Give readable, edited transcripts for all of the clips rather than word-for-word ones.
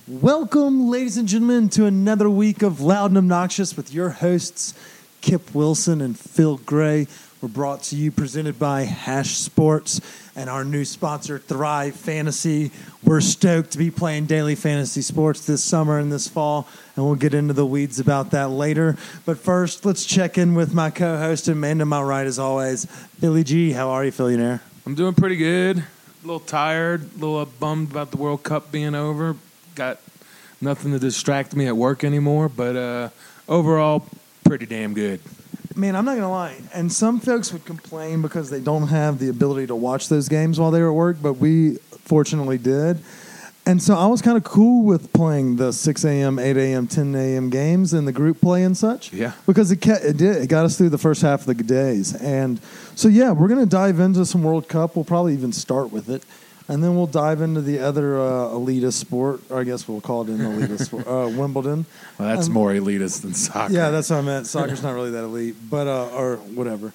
Welcome, ladies and gentlemen, to another week of Loud and Obnoxious with your hosts, Kip Wilson and Phil Gray. We're brought to you, presented by Hash Sports and our new sponsor, Thrive Fantasy. We're stoked to be playing daily fantasy sports this summer and this fall, and we'll get into the weeds about that later. But first, let's check in with my co-host, Amanda, my right as always. Billy G, how are you, Phillionaire? I'm doing pretty good. A little tired, a little bummed about the World Cup being over. Got nothing to distract me at work anymore, but overall, pretty damn good. Man, I'm not going to lie. And some folks would complain because they don't have the ability to watch those games while they were at work, but we fortunately did. And so I was kind of cool with playing the 6 a.m., 8 a.m., 10 a.m. games in the group play and such. Yeah. Because it got us through the first half of the days. And so, yeah, we're going to dive into some World Cup. We'll probably even start with it. And then we'll dive into the other elitist sport, or I guess we'll call it an elitist sport, Wimbledon. Well, that's more elitist than soccer. Yeah, that's what I meant. Soccer's not really that elite, but or whatever.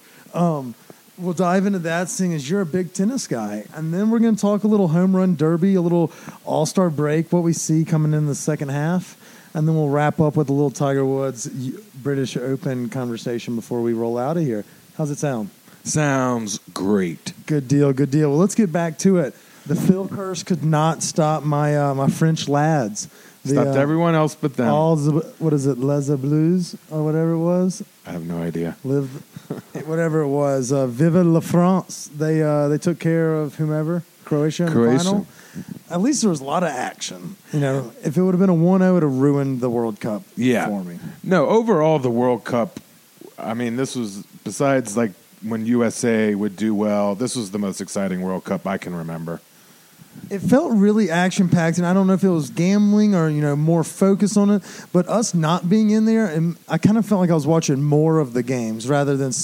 We'll dive into that, seeing as you're a big tennis guy. And then we're going to talk a little home run derby, a little all-star break, what we see coming in the second half. And then we'll wrap up with a little Tiger Woods British Open conversation before we roll out of here. How's it sound? Sounds great. Good deal, good deal. Well, let's get back to it. The Phil curse could not stop my my French lads. Stopped everyone else but them. What is it, Les Blues or whatever it was? I have no idea. Whatever it was. Vive la France. They took care of whomever, Croatia in the final. At least there was a lot of action. You know, if it would have been a 1-0, it would have ruined the World Cup for me. No, overall, the World Cup, I mean, this was, besides like when USA would do well, this was the most exciting World Cup I can remember. It felt really action-packed, and I don't know if it was gambling or, more focus on it, but us not being in there, and I kind of felt like I was watching more of the games rather than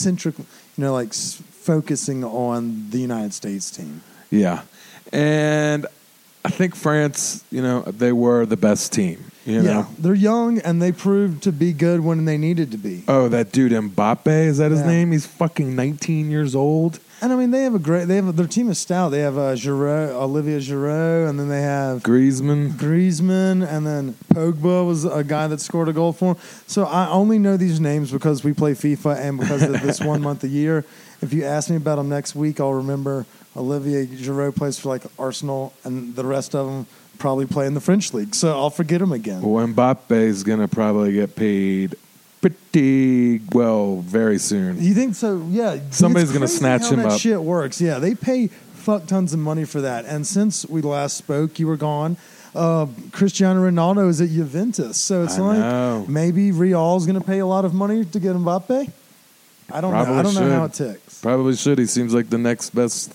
focusing on the United States team. Yeah, and I think France, they were the best team. Yeah, they're young, and they proved to be good when they needed to be. Oh, that dude Mbappe, is that his name? He's fucking 19 years old. And I mean, their team is stout. They have Olivier Giroud, and then they have Griezmann, and then Pogba was a guy that scored a goal for him. So I only know these names because we play FIFA and because of this 1 month a year. If you ask me about them next week, I'll remember Olivier Giroud plays for Arsenal, and the rest of them probably play in the French league. So I'll forget them again. Well, Mbappe is going to probably get paid pretty well very soon. You think so? Yeah. Somebody's going to snatch him up. That shit works. Yeah, they pay fuck tons of money for that. And since we last spoke, you were gone. Cristiano Ronaldo is at Juventus, so it's maybe Real's going to pay a lot of money to get Mbappe. I don't know. I don't know how it ticks. Probably should. He seems like the next best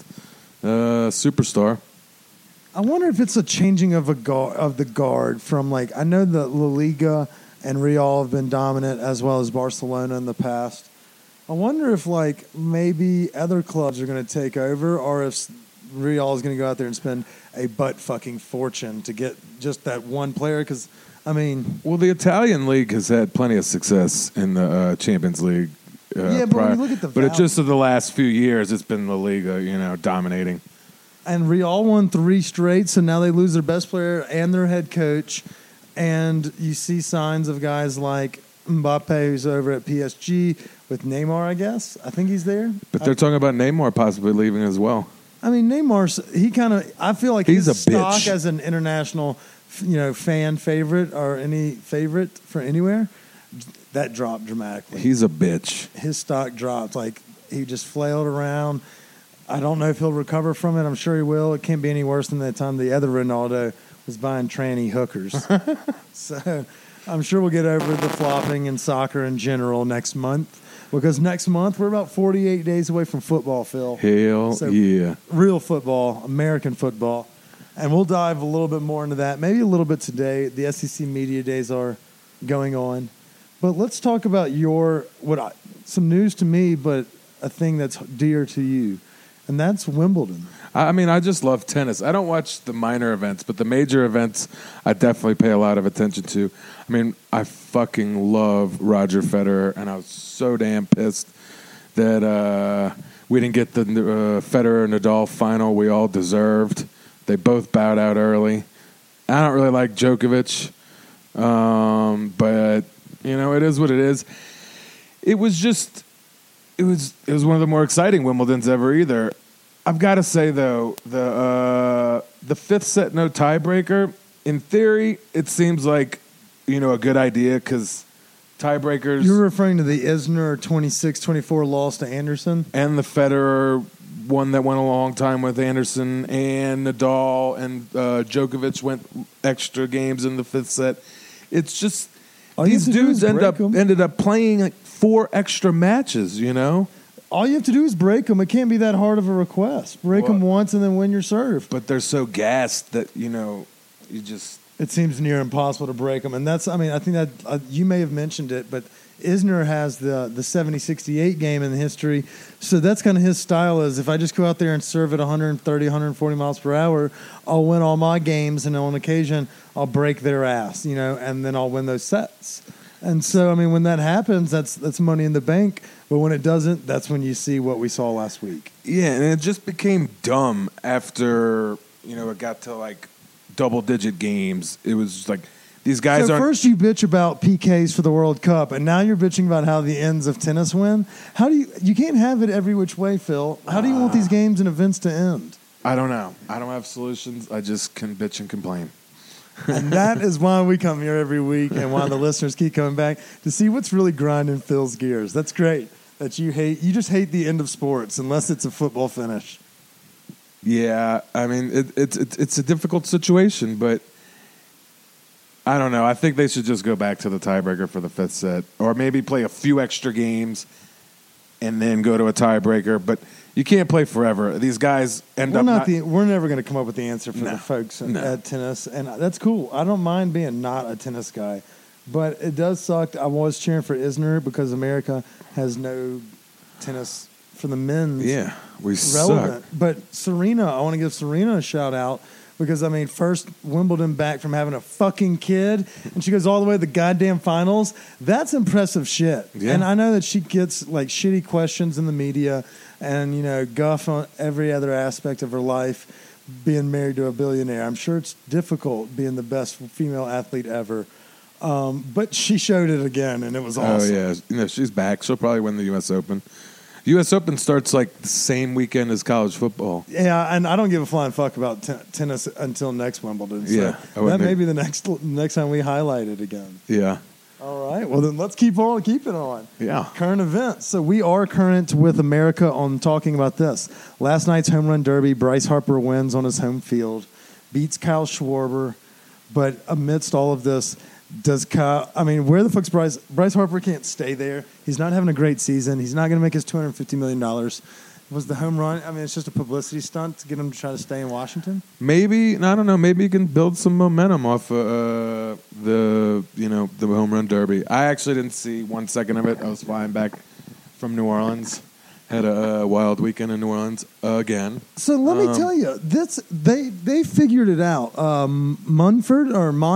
superstar. I wonder if it's a changing of the guard from I know that La Liga and Real have been dominant as well as Barcelona in the past. I wonder if maybe other clubs are going to take over, or if Real is going to go out there and spend a butt-fucking fortune to get just that one player. Because, I mean... Well, the Italian league has had plenty of success in the Champions League. But when you look at the But it's just of the last few years, it's been La Liga, dominating. And Real won 3 straight, so now they lose their best player and their head coach. And you see signs of guys like Mbappe, who's over at PSG, with Neymar, I guess. I think he's there. But they're talking about Neymar possibly leaving as well. I mean, Neymar's, I feel like he's his a stock bitch. As an international, fan favorite or any favorite for anywhere, that dropped dramatically. He's a bitch. His stock dropped. He just flailed around. I don't know if he'll recover from it. I'm sure he will. It can't be any worse than that time the other Ronaldo was buying tranny hookers. So I'm sure we'll get over the flopping in soccer in general next month. Because next month we're about 48 days away from football, Phil. Hell yeah. Real football, American football. And we'll dive a little bit more into that. Maybe a little bit today. The SEC Media Days are going on. But let's talk about some news to me, but a thing that's dear to you. And that's Wimbledon. I mean, I just love tennis. I don't watch the minor events, but the major events I definitely pay a lot of attention to. I mean, I fucking love Roger Federer, and I was so damn pissed that we didn't get the Federer-Nadal final we all deserved. They both bowed out early. I don't really like Djokovic, but it is what it is. It was one of the more exciting Wimbledons ever. Either I've got to say though, the fifth set no tiebreaker. In theory, it seems like a good idea because tiebreakers. You're referring to the Isner 26-24 loss to Anderson and the Federer one that went a long time with Anderson and Nadal and Djokovic went extra games in the fifth set. It's just these dudes ended up playing like 4 extra matches. All you have to do is break them. It can't be that hard of a request. Break them once and then win your serve. But they're so gassed that you just. It seems near impossible to break them, and I think that you may have mentioned it, but Isner has the 70-68 game in history, so that's kind of his style. Is if I just go out there and serve at 130, 140 miles per hour, I'll win all my games, and on occasion I'll break their ass, and then I'll win those sets. And so, when that happens, that's money in the bank. But when it doesn't, that's when you see what we saw last week. Yeah, and it just became dumb after it got to like double-digit games. It was just like these guys aren't. First you bitch about PKs for the World Cup, and now you're bitching about how the ends of tennis win. How do you can't have it every which way, Phil? How do you want these games and events to end? I don't know. I don't have solutions. I just can bitch and complain. And that is why we come here every week, and why the listeners keep coming back to see what's really grinding Phil's gears. That's great that you just hate the end of sports unless it's a football finish. Yeah, it's a difficult situation, but I don't know. I think they should just go back to the tiebreaker for the fifth set, or maybe play a few extra games and then go to a tiebreaker. But you can't play forever. These guys end up. We're never going to come up with the answer for the folks at tennis, and that's cool. I don't mind being not a tennis guy, but it does suck. I was cheering for Isner because America has no tennis for the men's. Yeah, we relevant. suck. But Serena, I want to give Serena a shout out because first Wimbledon back from having a fucking kid, and she goes all the way to the goddamn finals. That's impressive shit. Yeah. And I know that she gets like shitty questions in the media, and guff on every other aspect of her life, being married to a billionaire. I'm sure it's difficult being the best female athlete ever. But she showed it again, and it was awesome. Oh yeah, she's back. She'll probably win the U.S. Open. U.S. Open starts like the same weekend as college football. Yeah, and I don't give a flying fuck about tennis until next Wimbledon. So yeah, that may be the next time we highlight it again. Yeah. All right. Well, then let's keep it on. Yeah. Current events. So we are current with America on talking about this. Last night's home run derby, Bryce Harper wins on his home field, beats Kyle Schwarber. But amidst all of this, does Kyle? Where the fuck's Bryce? Bryce Harper can't stay there. He's not having a great season. He's not going to make his $250 million. Was the home run? It's just a publicity stunt to get him to try to stay in Washington. Maybe I don't know. Maybe you can build some momentum off the home run derby. I actually didn't see 1 second of it. I was flying back from New Orleans. Had a wild weekend in New Orleans again. So let me tell you, they figured it out. Robert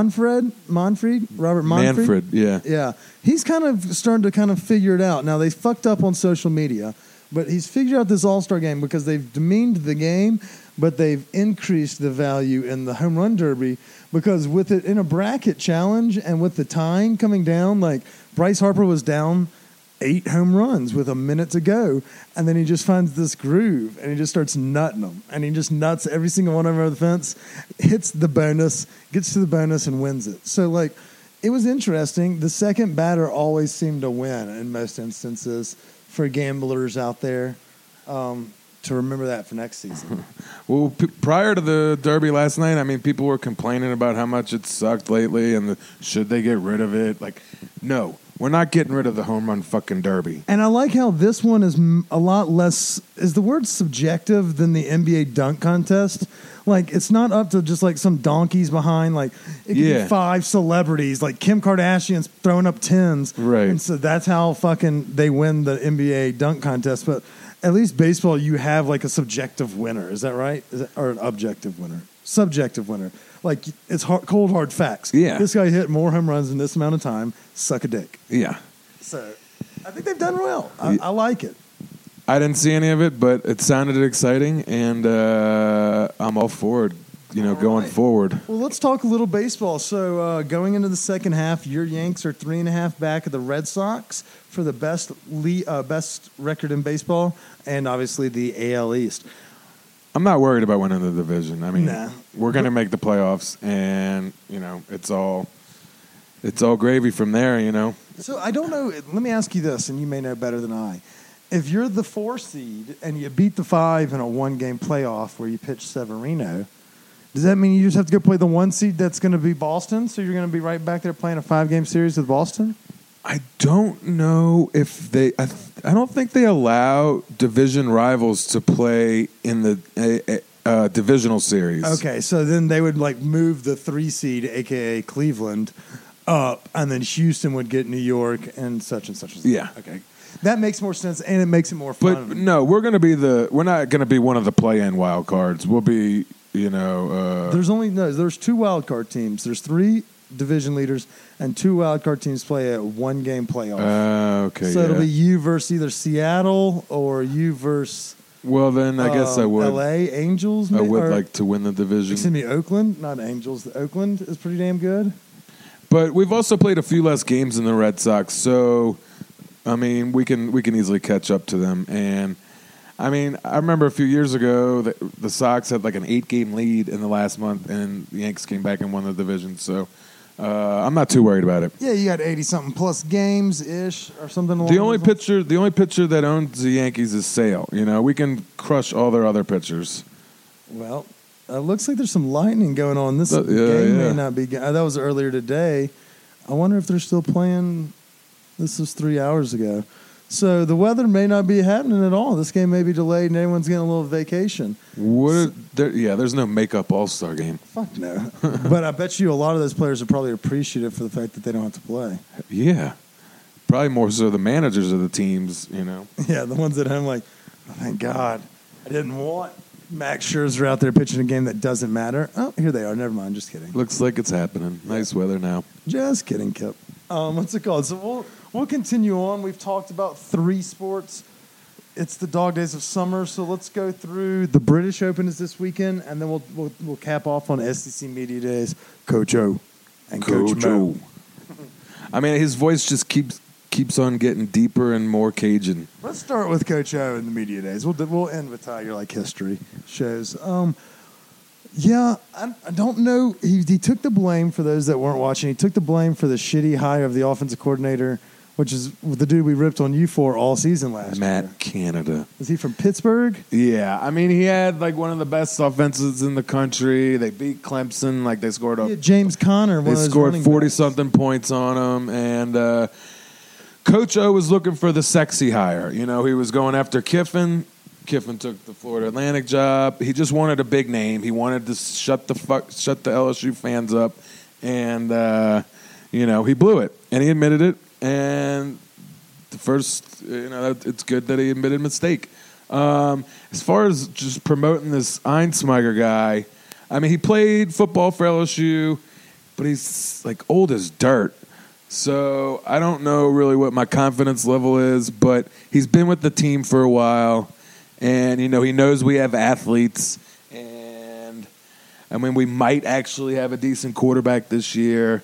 Manfred. Manfred, yeah. Yeah. He's kind of starting to figure it out. Now, they fucked up on social media, but he's figured out this All-Star game because they've demeaned the game, but they've increased the value in the home run derby because with it in a bracket challenge and with the tying coming down, like Bryce Harper was down 8 home runs with a minute to go, and then he just finds this groove, and he just starts nutting them, and he just nuts every single one over the fence, hits the bonus, gets to the bonus, and wins it. So, it was interesting. The second batter always seemed to win in most instances for gamblers out there. To remember that for next season. Well, prior to the Derby last night, people were complaining about how much it sucked lately, and should they get rid of it? No. We're not getting rid of the home run fucking derby. And I like how this one is a lot less, is the word subjective than the NBA dunk contest? It's not up to just some donkeys behind. It could be 5 celebrities, like Kim Kardashian's throwing up 10s. Right. And so that's how fucking they win the NBA dunk contest. But at least baseball, you have a subjective winner. Is that right? Or an objective winner? Subjective winner. It's cold, hard facts. Yeah. This guy hit more home runs in this amount of time. Suck a dick. Yeah. So I think they've done well. I like it. I didn't see any of it, but it sounded exciting, and I'm all for it. going forward. Well, let's talk a little baseball. So going into the second half, your Yanks are 3.5 back of the Red Sox for the best record in baseball, and obviously the AL East. I'm not worried about winning the division. I mean, Nah. we're going to make the playoffs, and it's all gravy from there. So I don't know. Let me ask you this, and you may know better than I. If you're the 4 seed and you beat the 5 in a 1-game playoff where you pitch Severino, does that mean you just have to go play the 1 seed that's going to be Boston? So you're going to be right back there playing a 5-game series with Boston? I don't know if they. I don't think they allow division rivals to play in the divisional series. Okay, so then they would move the 3 seed, aka Cleveland, up, and then Houston would get New York and such and such. Yeah. Okay. That makes more sense, and it makes it more fun. But no, we're not going to be one of the play-in wild cards. We'll be, There's 2 wild card teams. There's 3 division leaders, and 2 wild card teams play a 1-game playoff. Okay. So it'll be you versus either Seattle or you versus. Well, then I guess I would. L.A. Angels. I would like to win the division. Excuse me, Oakland, not Angels. Oakland is pretty damn good. But we've also played a few less games than the Red Sox, so. I mean, we can easily catch up to them. And, I mean, I remember a few years ago that the Sox had an 8-game lead in the last month, and the Yankees came back and won the division. So I'm not too worried about it. Yeah, you got 80-something plus games-ish or something along The only pitcher that owns the Yankees is Sale. We can crush all their other pitchers. Well, it looks like there's some lightning going on. This game may not be – that was earlier today. I wonder if they're still playing – this was 3 hours ago. So the weather may not be happening at all. This game may be delayed and everyone's getting a little vacation. There's no makeup all-star game. Fuck no. But I bet you a lot of those players are probably appreciative for the fact that they don't have to play. Yeah. Probably more so the managers of the teams, Yeah, the ones at home oh, thank God. I didn't want Max Scherzer out there pitching a game that doesn't matter. Oh, here they are. Never mind. Just kidding. Looks like it's happening. Nice weather now. Just kidding, Kip. What's it called? So we'll continue on. We've talked about 3 sports. It's the dog days of summer, so let's go through. The British Open is this weekend, and then we'll cap off on SEC Media Days. Coach O and Coach Mo. I mean, his voice just keeps on getting deeper and more Cajun. Let's start with Coach O and the Media Days. We'll end with Tiger history shows. Yeah, I don't know. He took the blame for those that weren't watching. He took the blame for the shitty hire of the offensive coordinator, which is the dude we ripped on you for all season last year. Matt Canada. Is he from Pittsburgh? Yeah. I mean, he had one of the best offenses in the country. They beat Clemson. They scored James Conner. They scored 40-something points on him. And Coach O was looking for the sexy hire. He was going after Kiffin. Kiffin took the Florida Atlantic job. He just wanted a big name. He wanted to shut the LSU fans up, and he blew it, and he admitted it. And the first, it's good that he admitted mistake. As far as just promoting this Einzmeiger guy, I mean, he played football for LSU, but he's old as dirt. So I don't know really what my confidence level is, but he's been with the team for a while. And, he knows we have athletes. And, I mean, we might actually have a decent quarterback this year.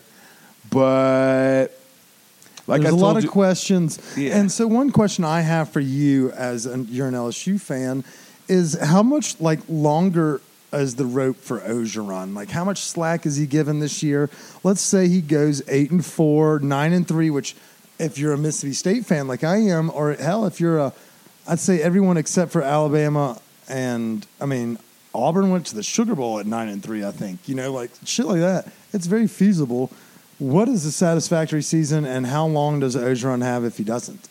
But, there's a lot of questions. Yeah. And so one question I have for you as you're an LSU fan is how much, longer is the rope for Orgeron? How much slack is he given this year? Let's say he goes 8-4, 9-3, which if you're a Mississippi State fan like I am, or hell, if you're I'd say everyone except for Alabama and, Auburn went to the Sugar Bowl at 9-3, I think. Shit like that. It's very feasible. What is a satisfactory season, and how long does Orgeron have if he doesn't?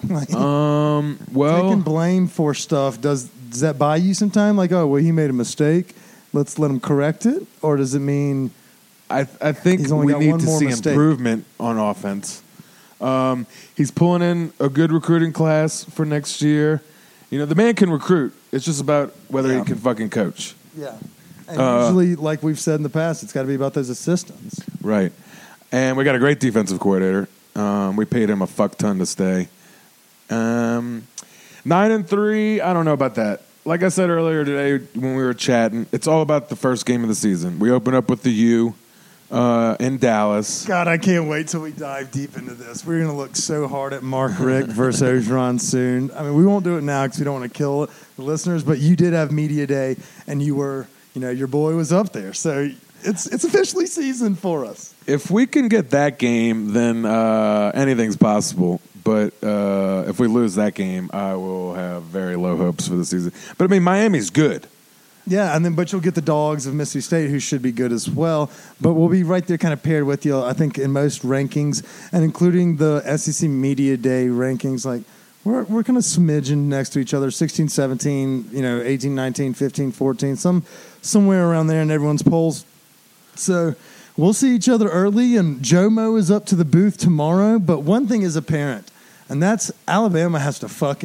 Taking blame for stuff, does that buy you some time? He made a mistake. Let's let him correct it? Or does it mean I think we need to see improvement on offense. He's pulling in a good recruiting class for next year. The man can recruit. It's just about whether he can fucking coach. Yeah. And usually, like we've said in the past, it's got to be about those assistants. Right. And we got a great defensive coordinator. We paid him a fuck ton to stay. 9-3, I don't know about that. like I said earlier today when we were chatting, it's all about the first game of the season. We open up with the U in Dallas. God, I can't wait till we dive deep into this. We're going to look so hard at Mark Richt versus Ogeron soon. I mean, we won't do it now because we don't want to kill the listeners, but you did have media day, and you were, your boy was up there. So it's officially season for us. If we can get that game, then anything's possible. But if we lose that game, I will have very low hopes for the season. But, I mean, Miami's good. Yeah, but you'll get the Dogs of Mississippi State, who should be good as well. But we'll be right there kind of paired with you, I think, in most rankings, and including the SEC Media Day rankings. Like, we're kind of smidgen next to each other, 16, 17, 18, 19, 15, 14, somewhere around there in everyone's polls. So we'll see each other early, and Jomo is up to the booth tomorrow. But one thing is apparent, and that's Alabama has to fuck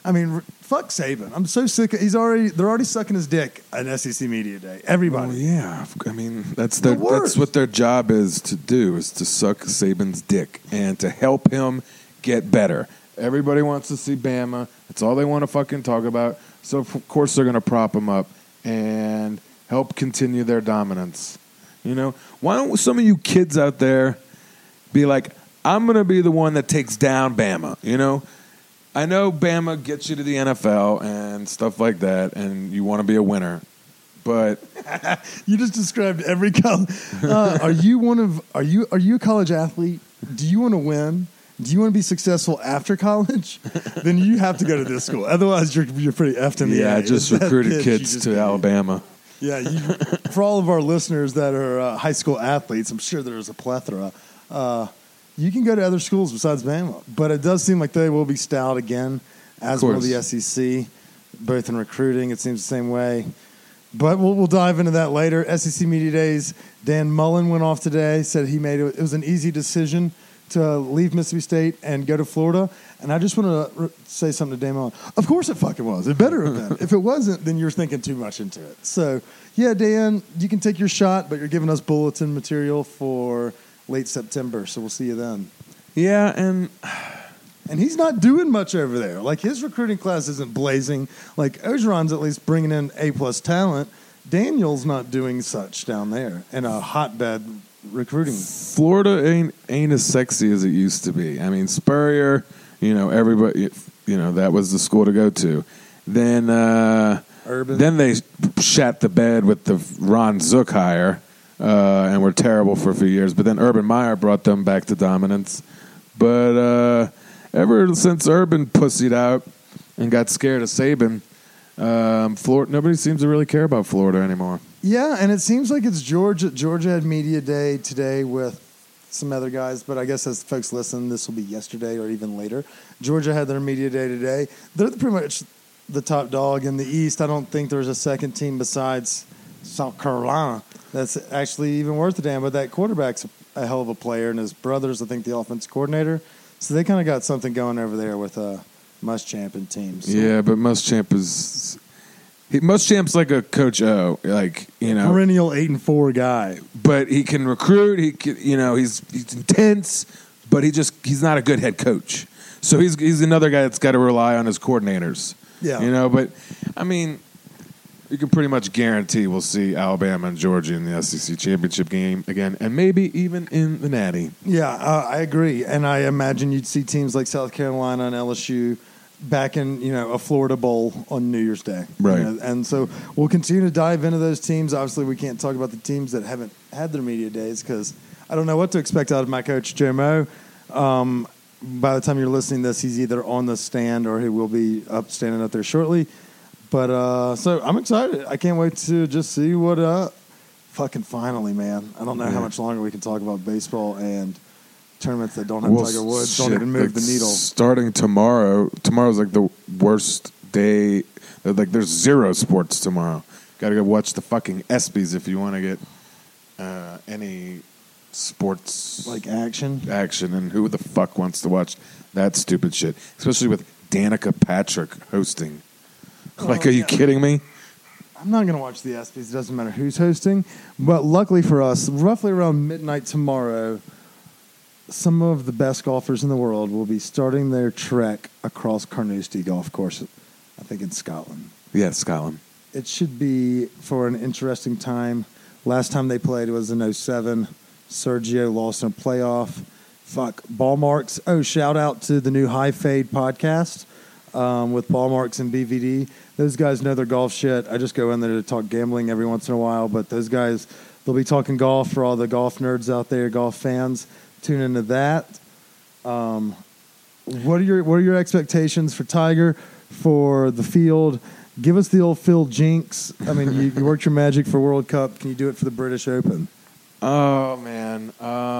Saban. I'm so sick. They're already sucking his dick at SEC Media Day. Everybody. Oh, yeah. I mean, that's what their job is to do, is to suck Saban's dick and to help him get better. Everybody wants to see Bama. That's all they want to fucking talk about. So, of course, they're going to prop him up and help continue their dominance. Why don't some of you kids out there be like, I'm going to be the one that takes down Bama, I know Bama gets you to the NFL and stuff like that, and you want to be a winner, but you just described every college. Are you a college athlete? Do you want to win? Do you want to be successful after college? Then you have to go to this school. Otherwise, you're pretty effed in the yeah. A. I just recruited kids to Alabama. Yeah, for all of our listeners that are high school athletes, I'm sure there's a plethora. You can go to other schools besides Bama, but it does seem like they will be stout again, as will the SEC, both in recruiting. It seems the same way. But we'll dive into that later. SEC Media Days, Dan Mullen went off today, said it was an easy decision to leave Mississippi State and go to Florida. And I just want to say something to Dan Mullen. Of course it fucking was. It better have been. If it wasn't, then you're thinking too much into it. So, yeah, Dan, you can take your shot, but you're giving us bulletin material for late September, so we'll see you then. Yeah, and he's not doing much over there. Like, his recruiting class isn't blazing. Like, Ogeron's at least bringing in A-plus talent. Daniel's not doing such down there in a hotbed recruiting. Florida ain't as sexy as it used to be. I mean, Spurrier, everybody, that was the school to go to. Then Urban. Then they shat the bed with the Ron Zook hire. And were terrible for a few years. But then Urban Meyer brought them back to dominance. But ever since Urban pussied out and got scared of Saban, Florida, nobody seems to really care about Florida anymore. Yeah, and it seems like it's Georgia. Georgia had media day today with some other guys, but I guess as folks listen, this will be yesterday or even later. Georgia had their media day today. They're pretty much the top dog in the East. I don't think there's a second team besides South Carolina that's actually even worth a damn. But that quarterback's a hell of a player, and his brother's, I think, the offense coordinator. So they kind of got something going over there with Muschamp and team. So. Yeah, but Muschamp's like a Coach O, perennial 8-4 guy. But he can recruit. He can, he's intense, but he's not a good head coach. So he's another guy that's got to rely on his coordinators. Yeah, But I mean, you can pretty much guarantee we'll see Alabama and Georgia in the SEC championship game again, and maybe even in the Natty. Yeah, I agree, and I imagine you'd see teams like South Carolina and LSU back in a Florida Bowl on New Year's Day, right? And so we'll continue to dive into those teams. Obviously, we can't talk about the teams that haven't had their media days because I don't know what to expect out of my coach Joe Mo. By the time you're listening to this, he's either on the stand or he will be standing up there shortly. But so I'm excited. I can't wait to just see what fucking finally, man. I don't know how much longer we can talk about baseball and tournaments that don't have Tiger Woods, don't even move the needle. Starting tomorrow's like the worst day. Like there's zero sports tomorrow. Got to go watch the fucking ESPYs if you want to get any sports like action. And who the fuck wants to watch that stupid shit? Especially with Danica Patrick hosting. Like, are you kidding me? I'm not going to watch the ESPYs. It doesn't matter who's hosting. But luckily for us, roughly around midnight tomorrow, some of the best golfers in the world will be starting their trek across Carnoustie Golf Course, I think in Scotland. Yes, Scotland. It should be for an interesting time. Last time they played was in 2007. Sergio lost in a playoff. Fuck, Ball Marks. Oh, shout out to the new High Fade podcast with Ball Marks and BVD. Those guys know their golf shit. I just go in there to talk gambling every once in a while, but those guys, they'll be talking golf for all the golf nerds out there, golf fans. Tune into that. What are your expectations for Tiger, for the field? Give us the old Phil jinx. I mean, you worked your magic for World Cup. Can you do it for the British Open? Oh, man.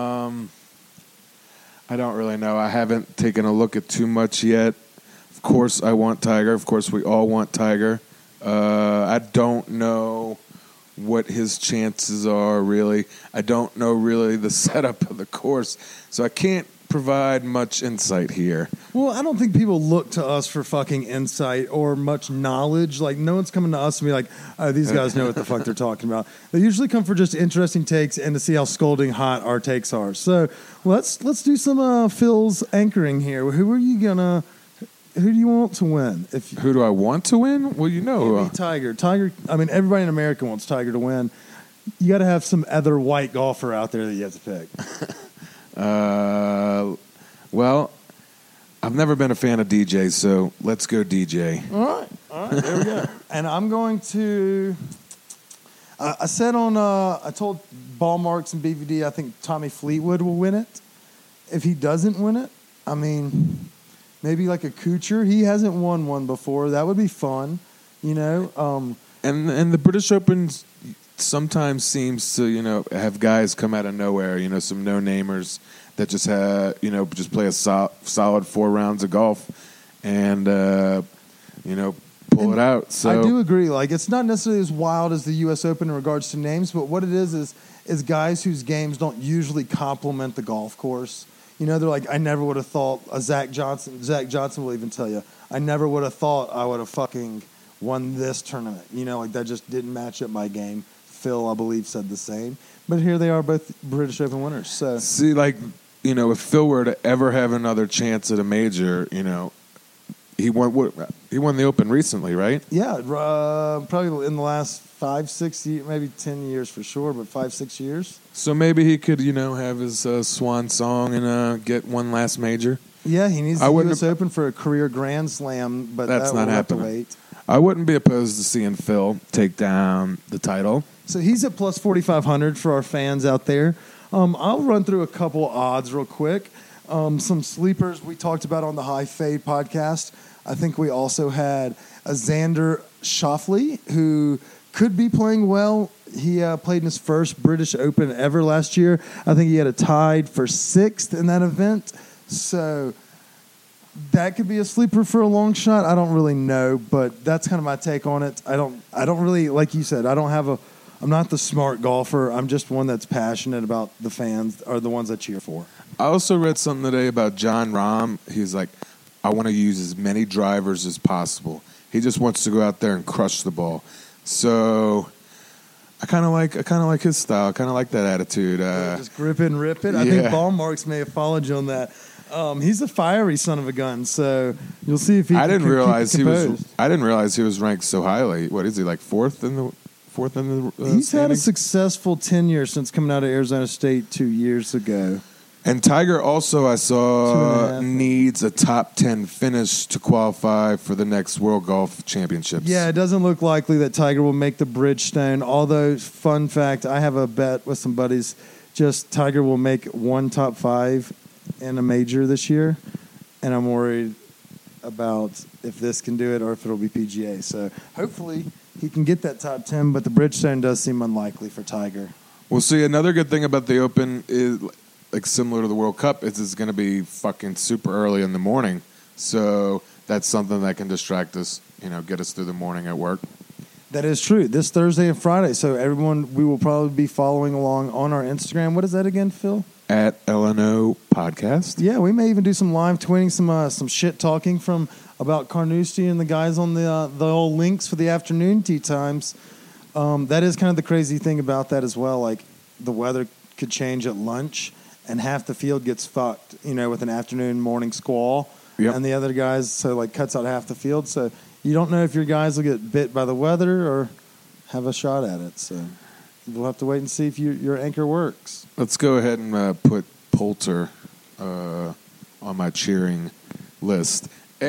I don't really know. I haven't taken a look at too much yet. Of course, I want Tiger. Of course, we all want Tiger. I don't know what his chances are, really. I don't know really the setup of the course, so I can't provide much insight here. Well, I don't think people look to us for fucking insight or much knowledge. Like, no one's coming to us and be like, oh, these guys know what the fuck they're talking about. They usually come for just interesting takes and to see how scolding hot our takes are. So let's do some Phil's anchoring here. Who do you want to win? Who do I want to win? Well, you know. Tiger. I mean, everybody in America wants Tiger to win. You got to have some other white golfer out there that you have to pick. Well, I've never been a fan of DJ, so let's go DJ. All right, there we go. And I'm going to. I told Ball Marks and BVD I think Tommy Fleetwood will win it. If he doesn't win it, I mean, maybe like a Kuchar. He hasn't won one before. That would be fun, you know. And the British Open sometimes seems to have guys come out of nowhere. Some no-namers that just just play a solid 4 rounds of golf and pull it out. So I do agree. Like, it's not necessarily as wild as the U.S. Open in regards to names, but what it is guys whose games don't usually complement the golf course. They're like, I never would have thought Zach Johnson. Zach Johnson will even tell you, I never would have thought I would have fucking won this tournament. Like, that just didn't match up my game. Phil, I believe, said the same. But here they are, both British Open winners. So see, if Phil were to ever have another chance at a major, he won the Open recently, right? Yeah, probably in the last 5, 6 years, maybe 10 years for sure, but 5, 6 years. So maybe he could, have his swan song and get one last major. Yeah, he needs the U.S. Open for a career Grand Slam, but that's not happening. Have to wait. I wouldn't be opposed to seeing Phil take down the title. So he's at plus 4,500 for our fans out there. I'll run through a couple odds real quick. Some sleepers we talked about on the High Fade podcast. I think we also had a Xander Schauffele, who could be playing well. He played in his first British Open ever last year. I think he had a tied for 6th in that event. So that could be a sleeper for a long shot. I don't really know, but that's kind of my take on it. I don't really, like you said, I'm not the smart golfer. I'm just one that's passionate about the fans or the ones I cheer for. I also read something today about Jon Rahm. He's like, I want to use as many drivers as possible. He just wants to go out there and crush the ball. So I kind of like his style. I kind of like that attitude. Just grip it and rip it. I think Ball Marks may have followed you on that. He's a fiery son of a gun. So you'll see if he. I didn't realize he was ranked so highly. What is he, like fourth in the? He's standings? had a successful tenure since coming out of Arizona State 2 years ago. And Tiger also, I saw, needs a top 10 finish to qualify for the next World Golf Championships. Yeah, it doesn't look likely that Tiger will make the Bridgestone. Although, fun fact, I have a bet with some buddies. Just Tiger will make one top 5 in a major this year. And I'm worried about if this can do it or if it'll be PGA. So hopefully he can get that top 10, but the Bridgestone does seem unlikely for Tiger. Well, see, another good thing about the Open is, like similar to the World Cup, is it's going to be fucking super early in the morning. So that's something that can distract us, get us through the morning at work. That is true. This Thursday and Friday. So everyone, we will probably be following along on our Instagram. What is that again, Phil? At LNO Podcast. Yeah, we may even do some live tweeting, some shit talking about Carnoustie and the guys on the old links for the afternoon tee times. That is kind of the crazy thing about that as well. Like, the weather could change at lunch, and half the field gets fucked, with an afternoon morning squall. Yep. And the other guys, cuts out half the field. So you don't know if your guys will get bit by the weather or have a shot at it. So we'll have to wait and see if your anchor works. Let's go ahead and put Poulter on my cheering list.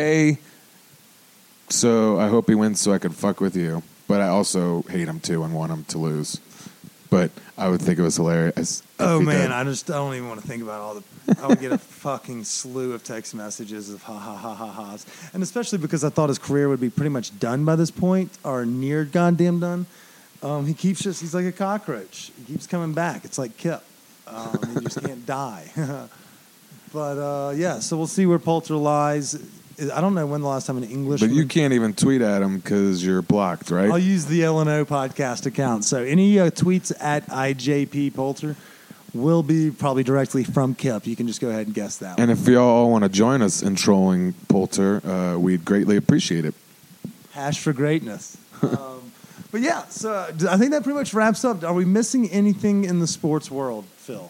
So I hope he wins so I can fuck with you. But I also hate him too and want him to lose. But I would think it was hilarious. Oh man, I don't even want to think about all the. I would get a fucking slew of text messages of ha ha ha ha ha's, and especially because I thought his career would be pretty much done by this point or near goddamn done. He's like a cockroach. He keeps coming back. It's like Kip. He just can't die. But yeah, so we'll see where Poulter lies. I don't know when the last time an English. But you can't even tweet at him because you're blocked, right? I'll use the LNO podcast account. So any tweets at IJP Poulter will be probably directly from Kip. You can just go ahead and guess that. And if y'all all want to join us in trolling Poulter, we'd greatly appreciate it. Hash for greatness. But yeah, so I think that pretty much wraps up. Are we missing anything in the sports world, Phil?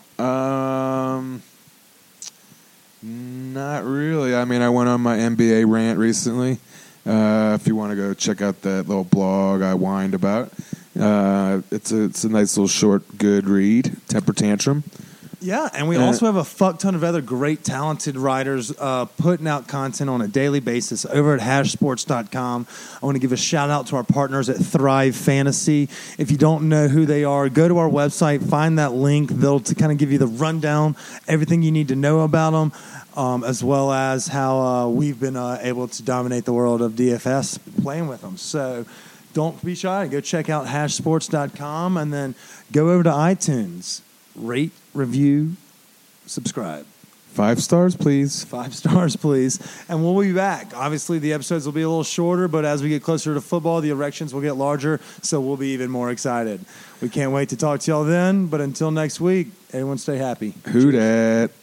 Not really. I mean, I went on my NBA rant recently. If you want to go check out that little blog I whined about, it's a nice little short, good read. Temper Tantrum. Yeah, and we also have a fuck ton of other great, talented writers putting out content on a daily basis over at hashsports.com. I want to give a shout out to our partners at Thrive Fantasy. If you don't know who they are, go to our website, find that link. They'll kind of give you the rundown, everything you need to know about them, as well as how we've been able to dominate the world of DFS playing with them. So don't be shy. Go check out hashsports.com and then go over to iTunes. Rate, review, subscribe. 5 stars, please. 5 stars, please. And we'll be back. Obviously, the episodes will be a little shorter, but as we get closer to football, the erections will get larger, so we'll be even more excited. We can't wait to talk to y'all then, but until next week, everyone stay happy. Who dat?